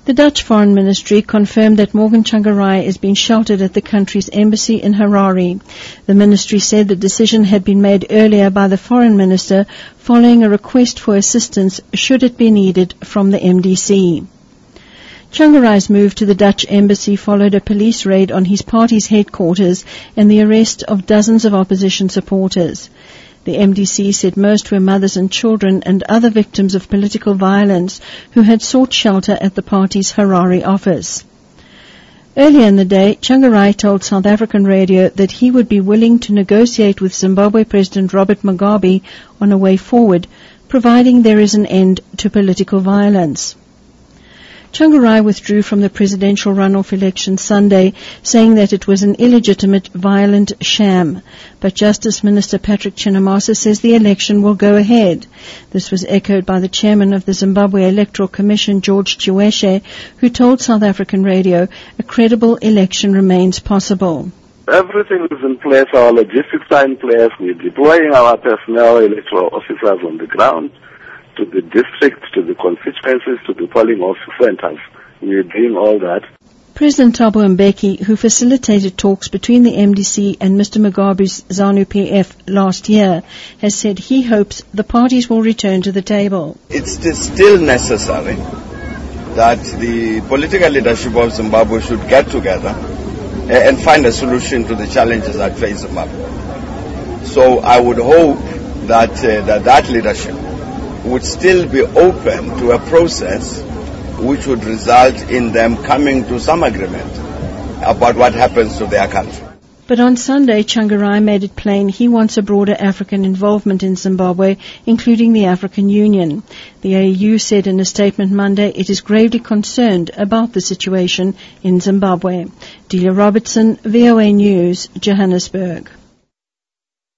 The Dutch Foreign Ministry confirmed that Morgan Tsvangirai is being sheltered at the country's embassy in Harare. The ministry said the decision had been made earlier by the Foreign Minister following a request for assistance should it be needed from the MDC. Tsvangirai's move to the Dutch embassy followed a police raid on his party's headquarters and the arrest of dozens of opposition supporters. The MDC said most were mothers and children and other victims of political violence who had sought shelter at the party's Harare office. Earlier in the day, Tsvangirai told South African radio that he would be willing to negotiate with Zimbabwe President Robert Mugabe on a way forward, providing there is an end to political violence. Tsvangirai withdrew from the presidential runoff election Sunday, saying that it was an illegitimate, violent sham. But Justice Minister Patrick Chinamasa says the election will go ahead. This was echoed by the chairman of the Zimbabwe Electoral Commission, George Chiweshe, who told South African radio a credible election remains possible. Everything is in place. Our logistics are in place. We're deploying our personnel, electoral officers on the ground, to the districts, to the constituencies, to the polling office centers. We're doing all that. President Thabo Mbeki, who facilitated talks between the MDC and Mr. Mugabe's ZANU-PF last year, has said he hopes the parties will return to the table. It's still necessary that the political leadership of Zimbabwe should get together and find a solution to the challenges that face Zimbabwe. So I would hope that that leadership would still be open to a process which would result in them coming to some agreement about what happens to their country. But on Sunday, Tsvangirai made it plain he wants a broader African involvement in Zimbabwe, including the African Union. The AU said in a statement Monday it is gravely concerned about the situation in Zimbabwe. Delia Robertson, VOA News, Johannesburg.